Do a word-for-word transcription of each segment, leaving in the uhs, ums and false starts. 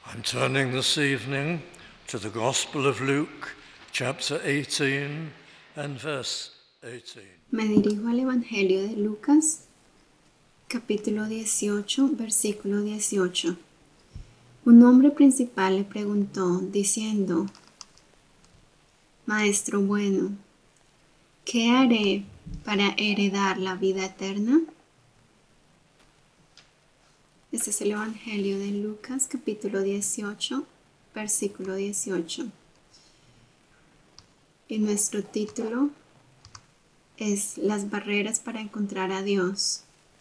I'm turning this evening to the Gospel of Luke, chapter eighteen and verse eighteen. Me dirijo al Evangelio de Lucas, capítulo dieciocho, versículo dieciocho. Un hombre principal le preguntó, diciendo: Maestro bueno, ¿qué haré para heredar la vida eterna? Este es el Evangelio de Lucas, capítulo dieciocho, versículo dieciocho. Y nuestro título es Las barreras para encontrar a Dios.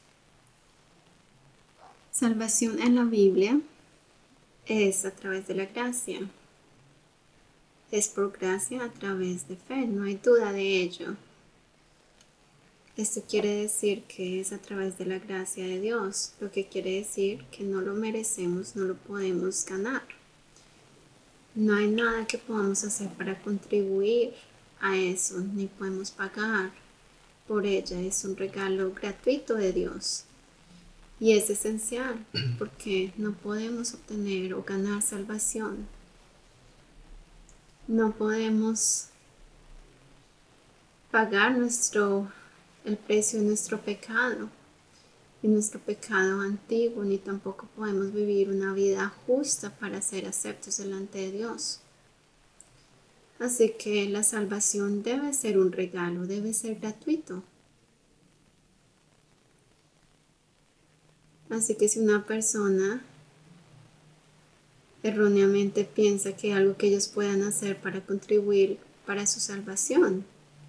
Salvación en la Biblia es a través de la gracia. Es por gracia a través de fe, no hay duda de ello. Esto quiere decir que es a través de la gracia de Dios, lo que quiere decir que no lo merecemos, no lo podemos ganar. No hay nada que podamos hacer para contribuir a eso, ni podemos pagar por ella. Es un regalo gratuito de Dios. Y es esencial porque no podemos obtener o ganar salvación. No podemos pagar nuestro, el precio de nuestro pecado y nuestro pecado antiguo, ni tampoco podemos vivir una vida justa para ser aceptos delante de Dios. Así que la salvación debe ser un regalo, debe ser gratuito. Así que si una persona erróneamente piensa que hay algo que ellos puedan hacer para contribuir para su salvación,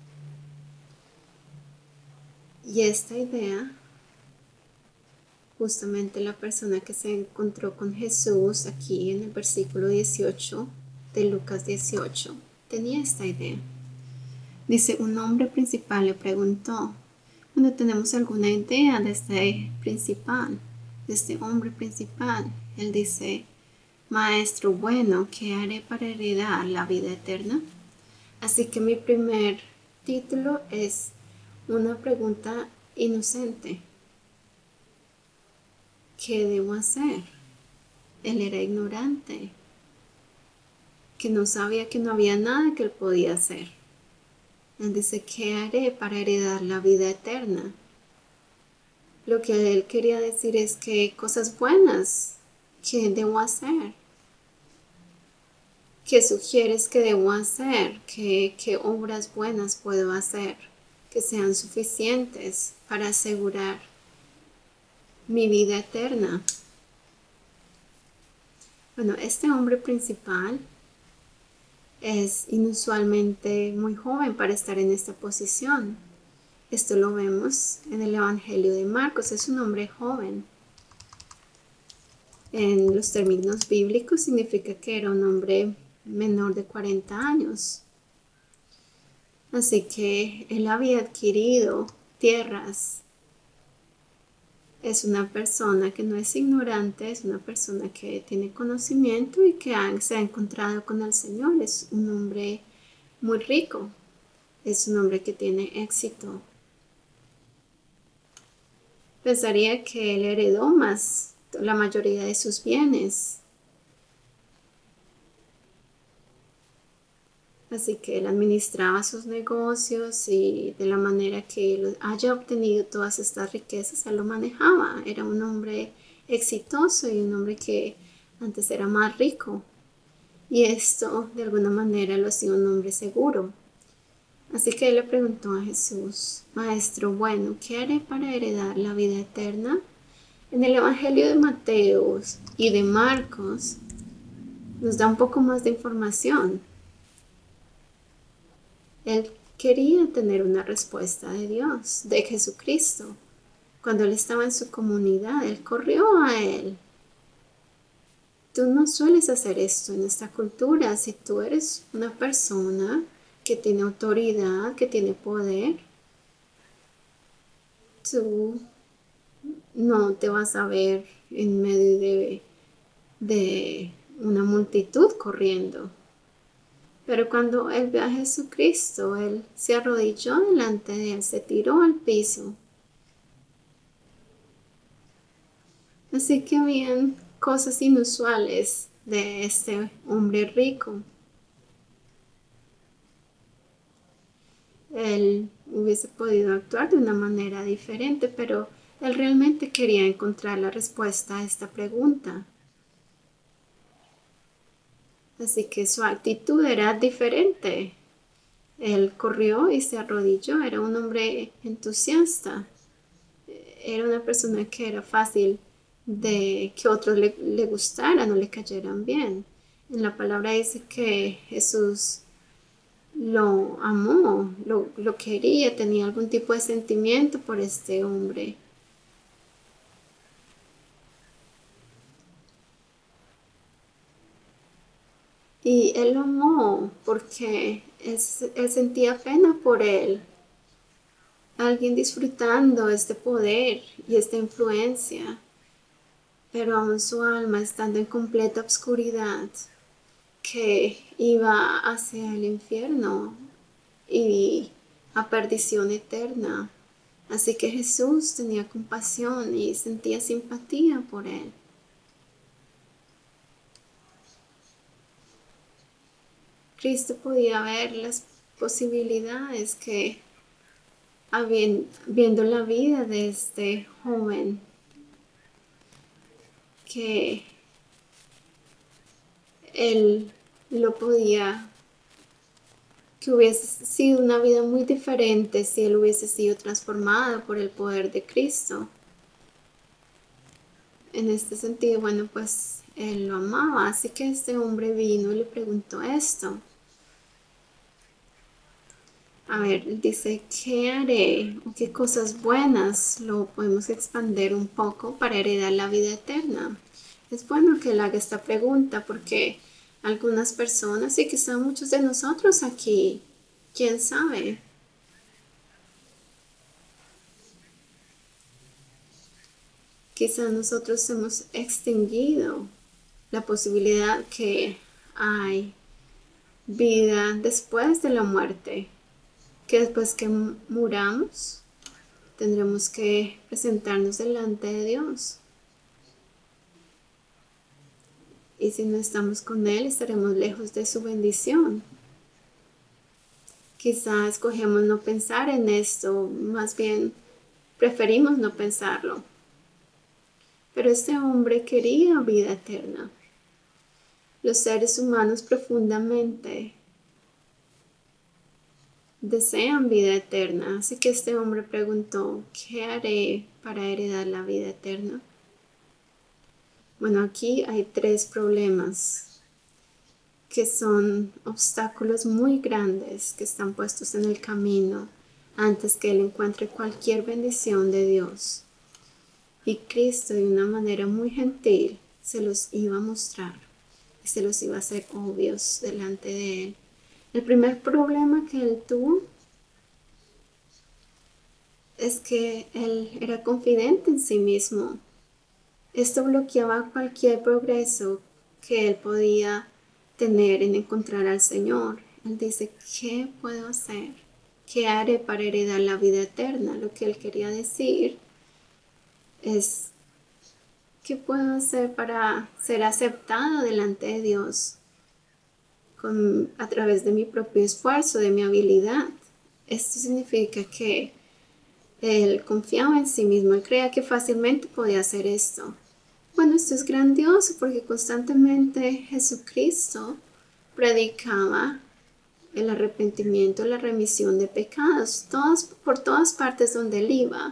y esta idea, justamente la persona que se encontró con Jesús aquí en el versículo dieciocho de Lucas dieciocho, tenía esta idea. Dice, un hombre principal le preguntó. Cuando tenemos alguna idea de este principal, de este hombre principal, él dice: Maestro bueno, ¿qué haré para heredar la vida eterna? Así que mi primer título es una pregunta inocente. ¿Qué debo hacer? Él era ignorante, que no sabía que no había nada que él podía hacer. Él dice, ¿qué haré para heredar la vida eterna? Lo que él quería decir es que cosas buenas, ¿qué debo hacer? ¿Qué sugieres que debo hacer? ¿Qué, qué obras buenas puedo hacer que sean suficientes para asegurar mi vida eterna? Bueno, este hombre principal es inusualmente muy joven para estar en esta posición. Esto lo vemos en el Evangelio de Marcos, es un hombre joven. En los términos bíblicos significa que era un hombre menor de cuarenta años. Así que él había adquirido tierras. Es una persona que no es ignorante, es una persona que tiene conocimiento y que se ha encontrado con el Señor. Es un hombre muy rico, es un hombre que tiene éxito. Pensaría que él heredó más la mayoría de sus bienes. Así que él administraba sus negocios y de la manera que él haya obtenido todas estas riquezas, él lo manejaba. Era un hombre exitoso y un hombre que antes era más rico. Y esto de alguna manera lo hacía un hombre seguro. Así que él le preguntó a Jesús: Maestro bueno, ¿qué haré para heredar la vida eterna? En el Evangelio de Mateo y de Marcos nos da un poco más de información. Él quería tener una respuesta de Dios, de Jesucristo. Cuando él estaba en su comunidad, él corrió a él. Tú no sueles hacer esto en esta cultura. Si tú eres una persona que tiene autoridad, que tiene poder, tú no te vas a ver en medio de, de una multitud corriendo. Pero cuando él ve a Jesucristo, él se arrodilló delante de él, se tiró al piso. Así que habían cosas inusuales de este hombre rico. Él hubiese podido actuar de una manera diferente, pero él realmente quería encontrar la respuesta a esta pregunta. Así que su actitud era diferente. Él corrió y se arrodilló, era un hombre entusiasta. Era una persona que era fácil de que otros le, le gustaran o le cayeran bien. En la palabra dice que Jesús lo amó, lo, lo quería, tenía algún tipo de sentimiento por este hombre. Y él lo amó porque él, él sentía pena por él. Alguien disfrutando este poder y esta influencia, pero aún su alma estando en completa oscuridad, que iba hacia el infierno y a perdición eterna. Así que Jesús tenía compasión y sentía simpatía por él. Cristo podía ver las posibilidades que, viendo la vida de este joven, que él lo podía, que hubiese sido una vida muy diferente si él hubiese sido transformado por el poder de Cristo. En este sentido, bueno, pues él lo amaba, así que este hombre vino y le preguntó esto. A ver, dice, ¿qué haré? ¿O qué cosas buenas lo podemos expandir un poco para heredar la vida eterna? Es bueno que él haga esta pregunta porque algunas personas, y quizá muchos de nosotros aquí, quién sabe, quizá nosotros hemos extinguido la posibilidad que hay vida después de la muerte, que después que muramos tendremos que presentarnos delante de Dios. Y si no estamos con Él, estaremos lejos de su bendición. Quizá escogemos no pensar en esto, más bien preferimos no pensarlo. Pero este hombre quería vida eterna. Los seres humanos profundamente desean vida eterna. Así que este hombre preguntó, ¿qué haré para heredar la vida eterna? Bueno, aquí hay tres problemas que son obstáculos muy grandes que están puestos en el camino antes que él encuentre cualquier bendición de Dios. Y Cristo, de una manera muy gentil, se los iba a mostrar y se los iba a hacer obvios delante de él. El primer problema que él tuvo es que él era confidente en sí mismo. Esto bloqueaba cualquier progreso que él podía tener en encontrar al Señor. Él dice, ¿qué puedo hacer? ¿Qué haré para heredar la vida eterna? Lo que él quería decir es, ¿qué puedo hacer para ser aceptado delante de Dios con, a través de mi propio esfuerzo, de mi habilidad? Esto significa que él confiaba en sí mismo, él creía que fácilmente podía hacer esto. Bueno, esto es grandioso porque constantemente Jesucristo predicaba el arrepentimiento, la remisión de pecados, todas, por todas partes donde él iba.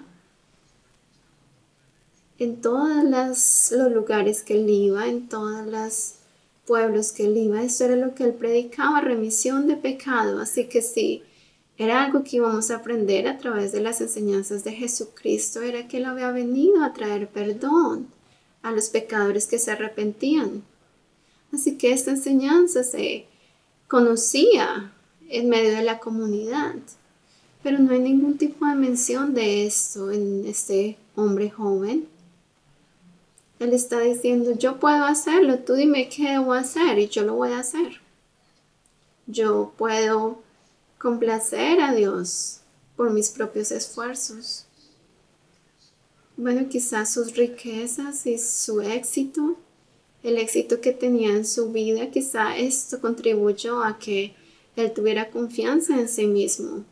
En todos las, los lugares que él iba, en todos los pueblos que él iba, esto era lo que él predicaba, remisión de pecado. Así que sí, era algo que íbamos a aprender a través de las enseñanzas de Jesucristo, era que él había venido a traer perdón a los pecadores que se arrepentían. Así que esta enseñanza se conocía en medio de la comunidad, pero no hay ningún tipo de mención de esto en este hombre joven. Él está diciendo, yo puedo hacerlo, tú dime qué debo hacer y yo lo voy a hacer. Yo puedo complacer a Dios por mis propios esfuerzos. Bueno, quizás sus riquezas y su éxito el éxito que tenía en su vida, quizá esto contribuyó a que él tuviera confianza en sí mismo.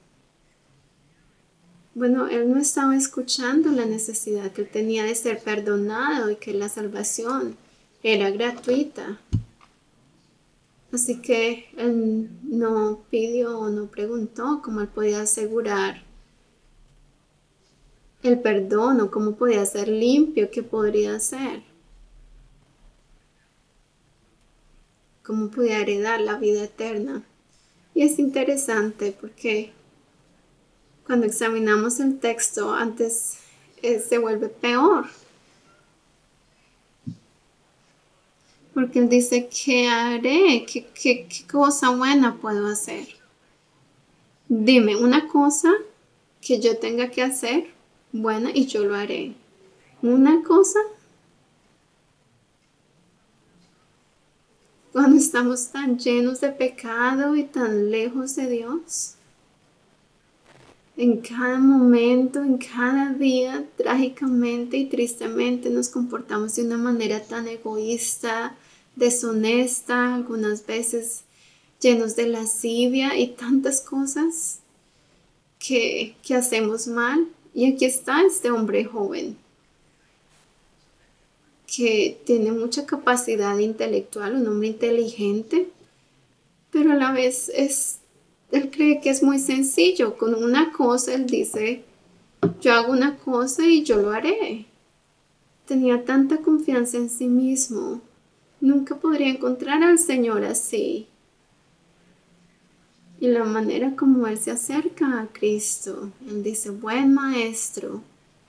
Bueno, él no estaba escuchando la necesidad que él tenía de ser perdonado y que la salvación era gratuita. Así que él no pidió o no preguntó cómo él podía asegurar el perdón o cómo podía ser limpio, qué podría hacer, cómo podía heredar la vida eterna. Y es interesante porque cuando examinamos el texto antes eh, se vuelve peor. Porque él dice, ¿qué haré? ¿Qué, qué, qué cosa buena puedo hacer? Dime una cosa que yo tenga que hacer buena y yo lo haré. Una cosa. Cuando estamos tan llenos de pecado y tan lejos de Dios, en cada momento, en cada día, trágicamente y tristemente nos comportamos de una manera tan egoísta, deshonesta, algunas veces llenos de lascivia y tantas cosas que, que hacemos mal. Y aquí está este hombre joven que tiene mucha capacidad intelectual, un hombre inteligente, pero a la vez es, él cree que es muy sencillo. Con una cosa él dice, yo hago una cosa y yo lo haré. Tenía tanta confianza en sí mismo. Nunca podría encontrar al Señor así. Y la manera como él se acerca a Cristo, él dice, buen maestro.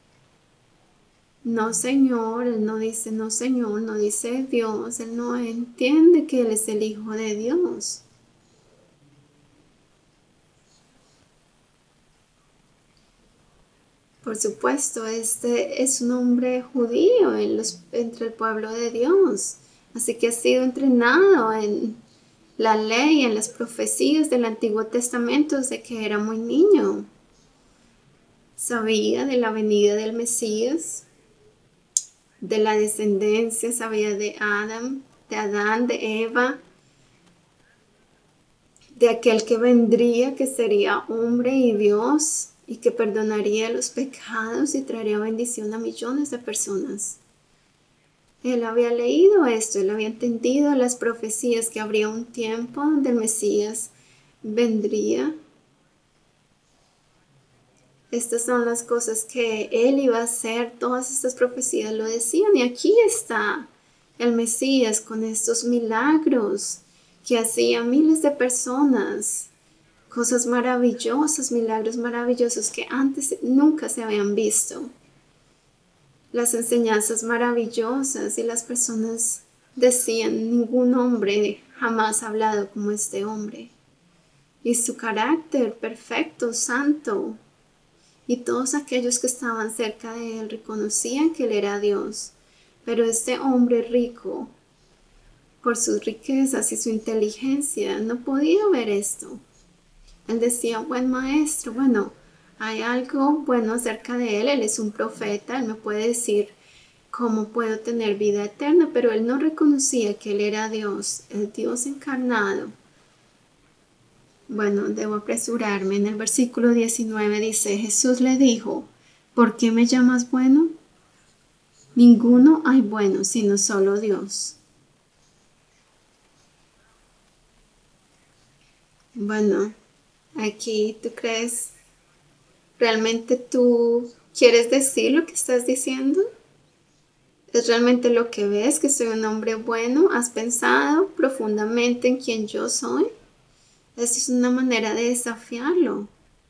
No, Señor, él no dice, no, Señor, no dice Dios, él no entiende que él es el Hijo de Dios. Por supuesto, este es un hombre judío en los, entre el pueblo de Dios, así que ha sido entrenado en la ley, en las profecías del Antiguo Testamento desde que era muy niño. Sabía de la venida del Mesías, de la descendencia, sabía de Adán, de Adán, de Eva, de aquel que vendría, que sería hombre y Dios y que perdonaría los pecados y traería bendición a millones de personas. Él había leído esto, él había entendido las profecías que habría un tiempo donde el Mesías vendría. Estas son las cosas que él iba a hacer, todas estas profecías lo decían, y aquí está el Mesías con estos milagros que hacía miles de personas, cosas maravillosas, milagros maravillosos que antes nunca se habían visto. Las enseñanzas maravillosas y las personas decían, ningún hombre jamás ha hablado como este hombre. Y su carácter perfecto, santo. Y todos aquellos que estaban cerca de él reconocían que él era Dios. Pero este hombre rico, por sus riquezas y su inteligencia, no podía ver esto. Él decía, buen maestro, bueno, hay algo bueno acerca de él, él es un profeta, él me puede decir cómo puedo tener vida eterna, pero él no reconocía que él era Dios, el Dios encarnado. Bueno, debo apresurarme. En el versículo diecinueve dice, Jesús le dijo, ¿por qué me llamas bueno? Ninguno hay bueno, sino solo Dios. Bueno, aquí tú crees, ¿realmente tú quieres decir lo que estás diciendo? ¿Es realmente lo que ves, que soy un hombre bueno? ¿Has pensado profundamente en quién yo soy? Esa es una manera de desafiarlo.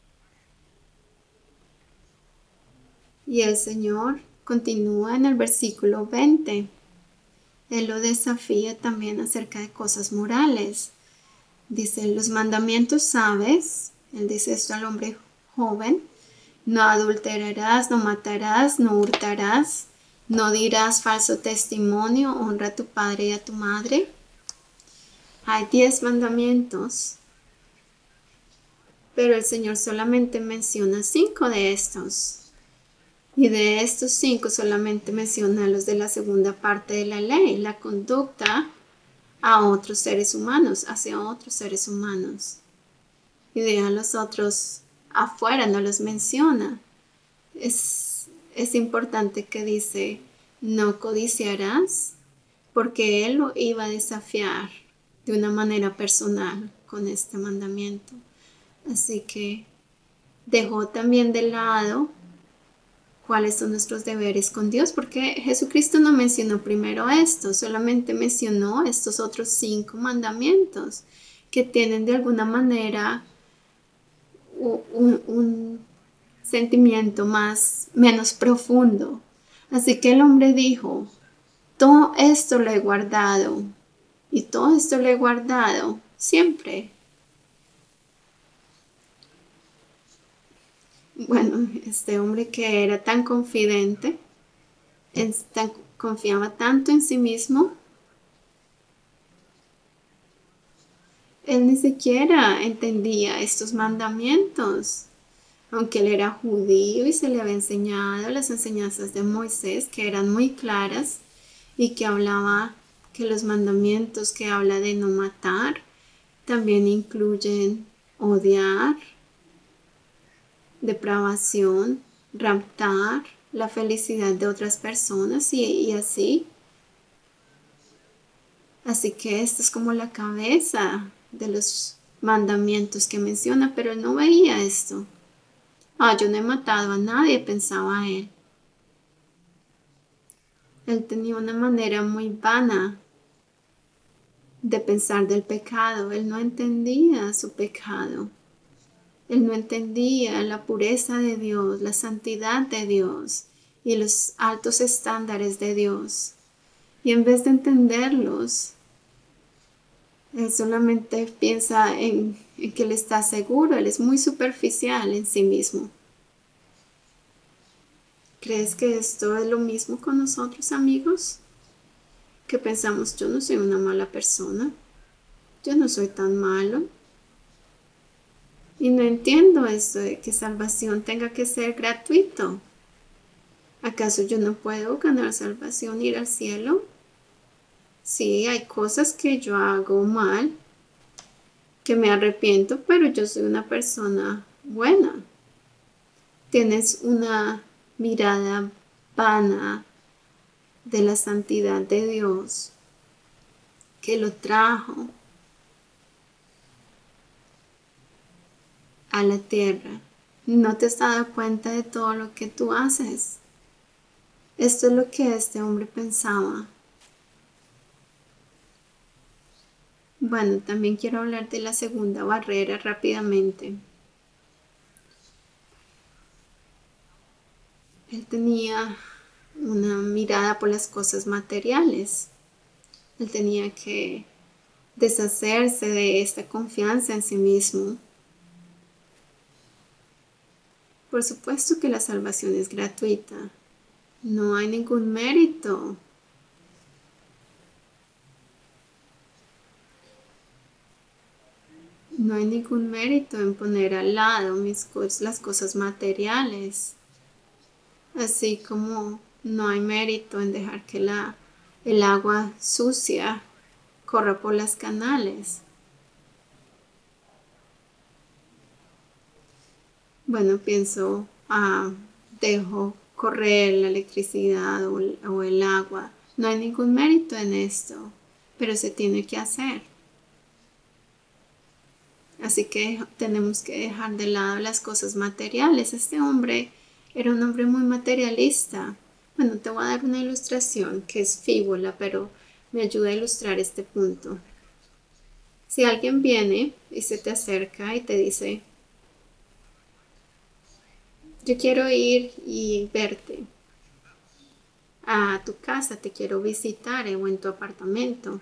Y el Señor continúa en el versículo veinte. Él lo desafía también acerca de cosas morales. Dice, los mandamientos sabes, él dice esto al hombre joven, no adulterarás, no matarás, no hurtarás, no dirás falso testimonio, honra a tu padre y a tu madre. Hay diez mandamientos, pero el Señor solamente menciona cinco de estos. Y de estos cinco solamente menciona los de la segunda parte de la ley, la conducta a otros seres humanos, hacia otros seres humanos. Y deja a los otros afuera, no los menciona. Es, es importante que dice, no codiciarás, porque él lo iba a desafiar de una manera personal con este mandamiento. Así que dejó también de lado cuáles son nuestros deberes con Dios, porque Jesucristo no mencionó primero esto, solamente mencionó estos otros cinco mandamientos que tienen de alguna manera un, un sentimiento más, menos profundo. Así que el hombre dijo, todo esto lo he guardado y todo esto lo he guardado siempre. Bueno, este hombre que era tan confidente, tan, confiaba tanto en sí mismo, él ni siquiera entendía estos mandamientos, aunque él era judío y se le había enseñado las enseñanzas de Moisés, que eran muy claras y que hablaba que los mandamientos que habla de no matar también incluyen odiar, depravación, raptar la felicidad de otras personas y, y así. Así que esto es como la cabeza de los mandamientos que menciona, pero él no veía esto. Ah, yo no he matado a nadie, pensaba él. Él tenía una manera muy vana de pensar del pecado. Él no entendía su pecado. Él no entendía la pureza de Dios, la santidad de Dios y los altos estándares de Dios. Y en vez de entenderlos, él solamente piensa en, en que él está seguro. Él es muy superficial en sí mismo. ¿Crees que esto es lo mismo con nosotros, amigos? Que pensamos, yo no soy una mala persona. Yo no soy tan malo. Y no entiendo eso de que salvación tenga que ser gratuito. ¿Acaso yo no puedo ganar salvación, ir al cielo? Sí, hay cosas que yo hago mal, que me arrepiento, pero yo soy una persona buena. Tienes una mirada vana de la santidad de Dios que lo trajo a la tierra. No te has dado cuenta de todo lo que tú haces. Esto es lo que este hombre pensaba. Bueno, también quiero hablar de la segunda barrera rápidamente. Él tenía una mirada por las cosas materiales. Él tenía que deshacerse de esta confianza en sí mismo. Por supuesto que la salvación es gratuita. No hay ningún mérito. No hay ningún mérito en poner al lado mis cosas, las cosas materiales. Así como no hay mérito en dejar que la, el agua sucia corra por las canales. Bueno, pienso, ah, dejo correr la electricidad o, o el agua. No hay ningún mérito en esto, pero se tiene que hacer. Así que tenemos que dejar de lado las cosas materiales. Este hombre era un hombre muy materialista. Bueno, te voy a dar una ilustración que es frívola, pero me ayuda a ilustrar este punto. Si alguien viene y se te acerca y te dice, yo quiero ir y verte a tu casa, te quiero visitar o en tu apartamento.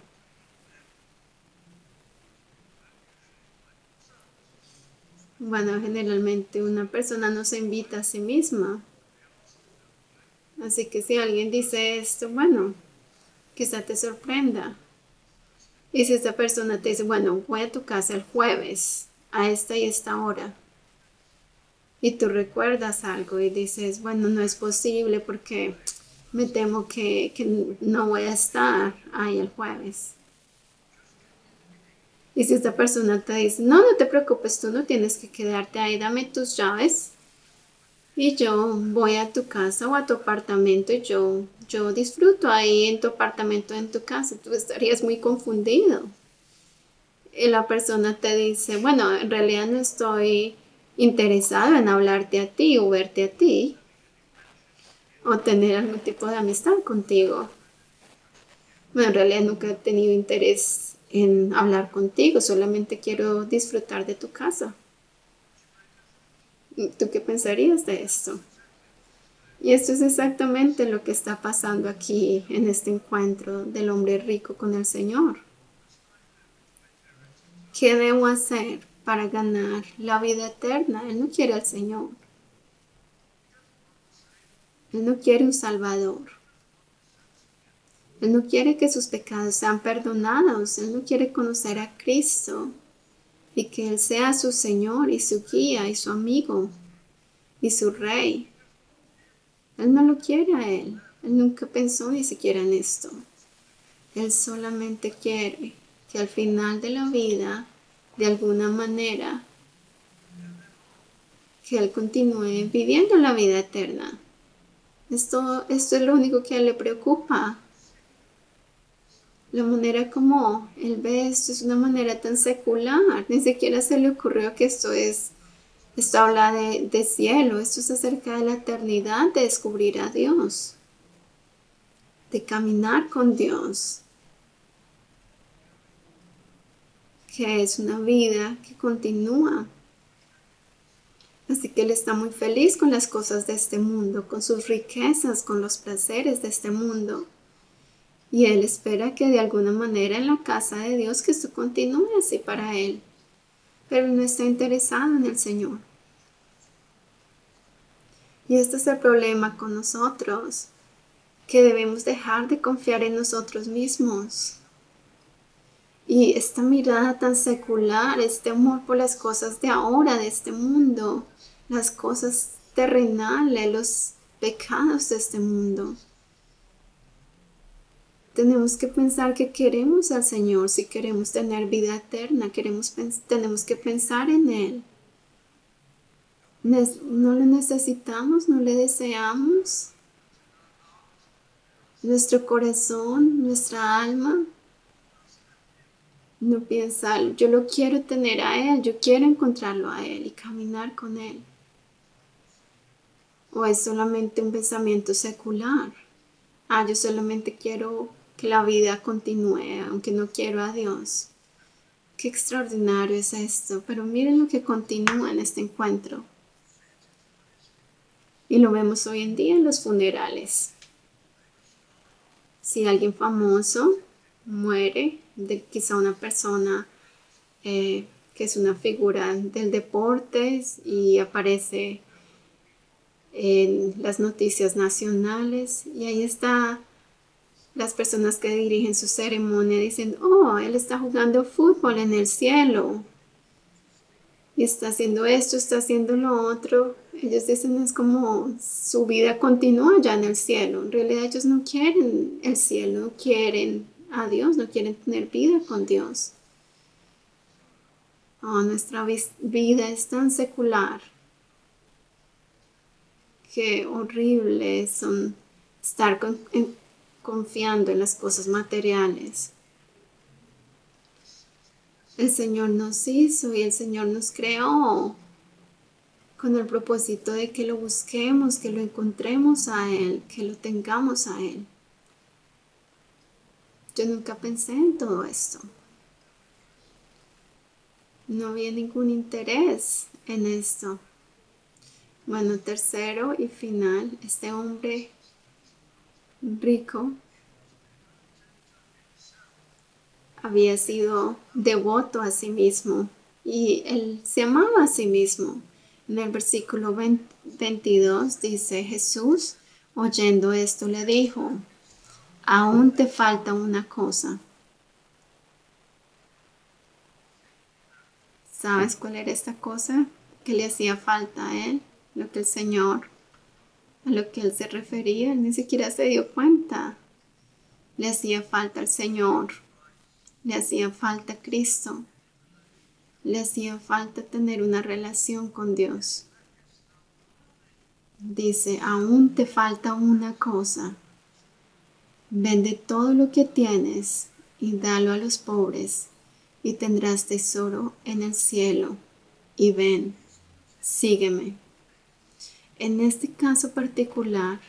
Bueno, generalmente una persona no se invita a sí misma. Así que si alguien dice esto, bueno, quizá te sorprenda. Y si esta persona te dice, bueno, voy a tu casa el jueves, a esta y esta hora. y tú recuerdas algo y dices, bueno, no es posible porque me temo que, que no voy a estar ahí el jueves. Y si esta persona te dice, no, no te preocupes, tú no tienes que quedarte ahí, dame tus llaves y yo voy a tu casa o a tu apartamento y yo, yo disfruto ahí en tu apartamento, en tu casa, tú estarías muy confundido. Y la persona te dice, bueno, en realidad no estoy interesado en hablarte a ti o verte a ti o tener algún tipo de amistad contigo. Bueno, en realidad nunca he tenido interés en hablar contigo, solamente quiero disfrutar de tu casa. ¿Tú qué pensarías de esto? Y esto es exactamente lo que está pasando aquí en este encuentro del hombre rico con el Señor. ¿Qué debo hacer para ganar la vida eterna? Él no quiere al Señor. Él no quiere un Salvador. Él no quiere que sus pecados sean perdonados. Él no quiere conocer a Cristo y que Él sea su Señor y su guía y su amigo y su Rey. Él no lo quiere a Él. Él nunca pensó ni siquiera en esto. Él solamente quiere que al final de la vida, de alguna manera, que Él continúe viviendo la vida eterna. Esto, esto es lo único que a Él le preocupa. La manera como Él ve esto es una manera tan secular. Ni siquiera se le ocurrió que esto es, esto habla de, de cielo. Esto es acerca de la eternidad, de descubrir a Dios, de caminar con Dios, que es una vida que continúa. Así que Él está muy feliz con las cosas de este mundo, con sus riquezas, con los placeres de este mundo. Y Él espera que de alguna manera en la casa de Dios que esto continúe así para Él. Pero no está interesado en el Señor. Y este es el problema con nosotros, que debemos dejar de confiar en nosotros mismos. Y esta mirada tan secular, este amor por las cosas de ahora, de este mundo, las cosas terrenales, los pecados de este mundo. Tenemos que pensar que queremos al Señor, si queremos tener vida eterna, queremos, tenemos que pensar en Él. No lo necesitamos, no le deseamos. Nuestro corazón, nuestra alma, no piensa, yo lo quiero tener a Él, yo quiero encontrarlo a Él y caminar con Él. O es solamente un pensamiento secular. Ah, yo solamente quiero que la vida continúe, aunque no quiero a Dios. Qué extraordinario es esto, pero miren lo que continúa en este encuentro. Y lo vemos hoy en día en los funerales. Si alguien famoso muere, de quizá una persona eh, que es una figura del deporte y aparece en las noticias nacionales y ahí está las personas que dirigen su ceremonia dicen, oh, él está jugando fútbol en el cielo y está haciendo esto, está haciendo lo otro. Ellos dicen es como su vida continúa ya en el cielo. En realidad ellos no quieren el cielo, no quieren a Dios, no quieren tener vida con Dios. Oh, nuestra vida es tan secular. Qué horrible son estar con, en, confiando en las cosas materiales. El Señor nos hizo y el Señor nos creó con el propósito de que lo busquemos, que lo encontremos a Él, que lo tengamos a Él. Yo nunca pensé en todo esto. No había ningún interés en esto. Bueno, tercero y final, este hombre rico había sido devoto a sí mismo y él se amaba a sí mismo. En el versículo veintidós dice, Jesús, oyendo esto, le dijo, aún te falta una cosa. ¿Sabes cuál era esta cosa que le hacía falta a él? lo que el Señor, a lo que él se refería, él ni siquiera se dio cuenta. Le hacía falta al Señor, le hacía falta Cristo, le hacía falta tener una relación con Dios. Dice, aún te falta una cosa. Vende todo lo que tienes y dalo a los pobres, y tendrás tesoro en el cielo. Y ven, sígueme. En este caso particular,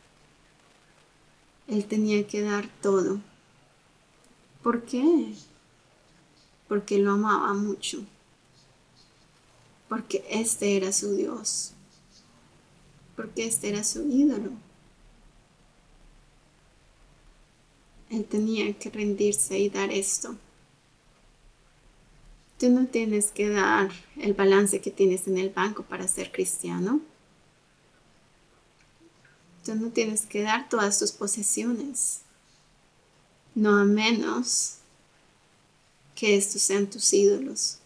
él tenía que dar todo. ¿Por qué? Porque lo amaba mucho. Porque este era su Dios. Porque este era su ídolo. Él tenía que rendirse y dar esto. Tú no tienes que dar el balance que tienes en el banco para ser cristiano. Tú no tienes que dar todas tus posesiones. No a menos que estos sean tus ídolos.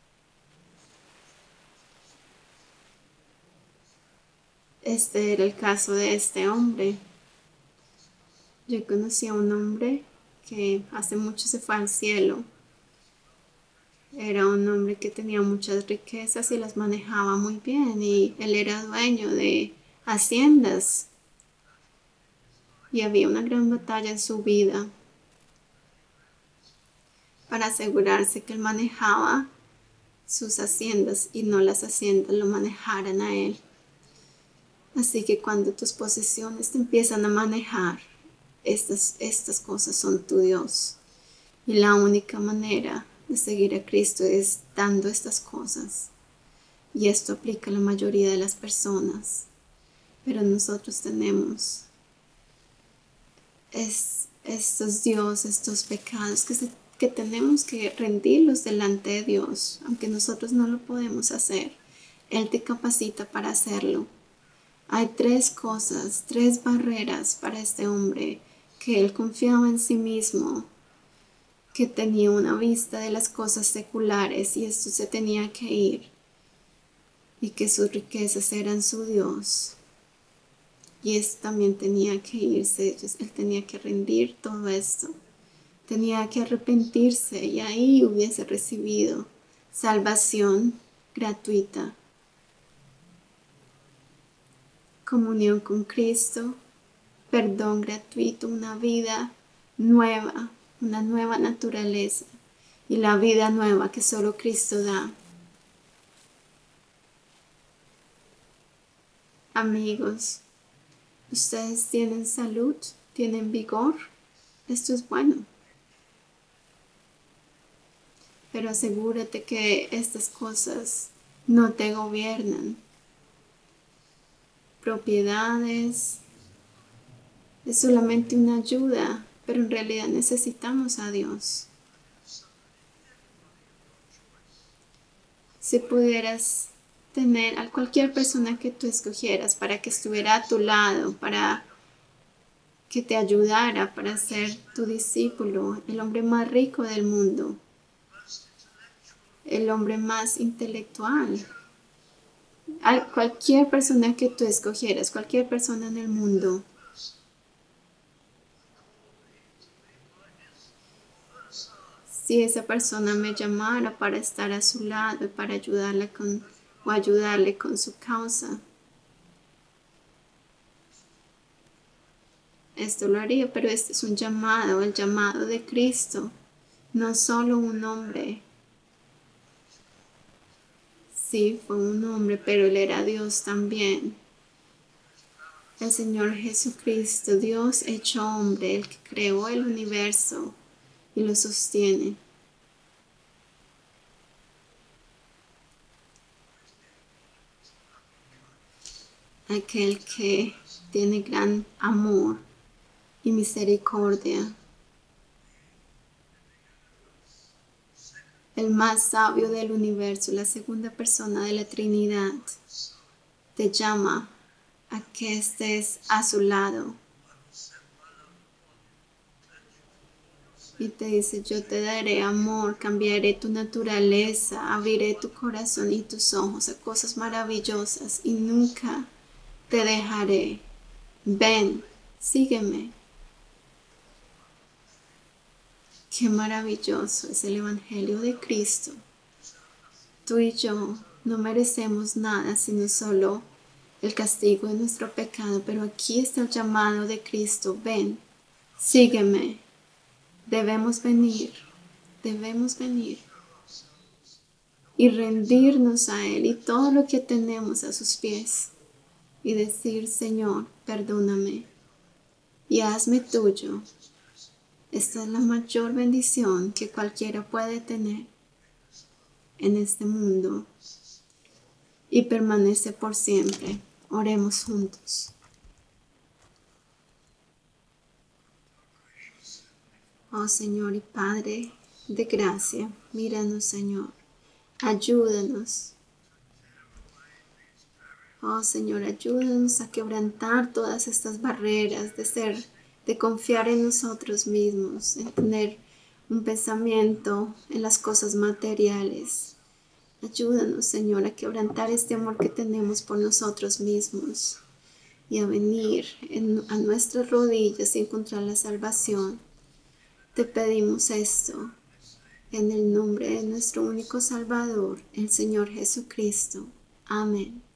Este era el caso de este hombre. Yo conocí a un hombre que hace mucho se fue al cielo. Era un hombre que tenía muchas riquezas y las manejaba muy bien, y él era dueño de haciendas. Y había una gran batalla en su vida para asegurarse que él manejaba sus haciendas y no las haciendas lo manejaran a él. Así que cuando tus posesiones te empiezan a manejar, estas, estas cosas son tu Dios. Y la única manera de seguir a Cristo es dando estas cosas. Y esto aplica a la mayoría de las personas. Pero nosotros tenemos es, estos dioses, estos pecados que, se, que tenemos que rendirlos delante de Dios. Aunque nosotros no lo podemos hacer, Él te capacita para hacerlo. Hay tres cosas, tres barreras para este hombre: que él confiaba en sí mismo, que tenía una vista de las cosas seculares y esto se tenía que ir, y que sus riquezas eran su Dios, y esto también tenía que irse. Él tenía que rendir todo esto, tenía que arrepentirse, y ahí hubiese recibido salvación gratuita, comunión con Cristo, perdón gratuito, una vida nueva, una nueva naturaleza y la vida nueva que solo Cristo da. Amigos, ustedes tienen salud, tienen vigor, esto es bueno. Pero asegúrate que estas cosas no te gobiernan. Propiedades es solamente una ayuda, pero en realidad necesitamos a Dios. Si pudieras tener a cualquier persona que tú escogieras para que estuviera a tu lado, para que te ayudara, para ser tu discípulo, el hombre más rico del mundo, el hombre más intelectual, a cualquier persona que tú escogieras, cualquier persona en el mundo, si esa persona me llamara para estar a su lado, para ayudarle con, o ayudarle con su causa, esto lo haría. Pero este es un llamado, el llamado de Cristo, no solo un hombre. Sí, fue un hombre, pero Él era Dios también. El Señor Jesucristo, Dios hecho hombre, el que creó el universo y lo sostiene. Aquel que tiene gran amor y misericordia. El más sabio del universo, la segunda persona de la Trinidad, te llama a que estés a su lado. Y te dice, yo te daré amor, cambiaré tu naturaleza, abriré tu corazón y tus ojos a cosas maravillosas y nunca te dejaré. Ven, sígueme. Qué maravilloso es el Evangelio de Cristo. Tú y yo no merecemos nada sino solo el castigo de nuestro pecado, pero aquí está el llamado de Cristo. Ven, sígueme. Debemos venir, debemos venir y rendirnos a Él y todo lo que tenemos a sus pies y decir, Señor, perdóname y hazme tuyo. Esta es la mayor bendición que cualquiera puede tener en este mundo y permanece por siempre. Oremos juntos. Oh Señor y Padre de gracia, míranos, Señor, ayúdanos. Oh Señor, ayúdanos a quebrantar todas estas barreras de ser, de confiar en nosotros mismos, en tener un pensamiento en las cosas materiales. Ayúdanos, Señor, a quebrantar este amor que tenemos por nosotros mismos y a venir en, a nuestras rodillas y encontrar la salvación. Te pedimos esto en el nombre de nuestro único Salvador, el Señor Jesucristo. Amén.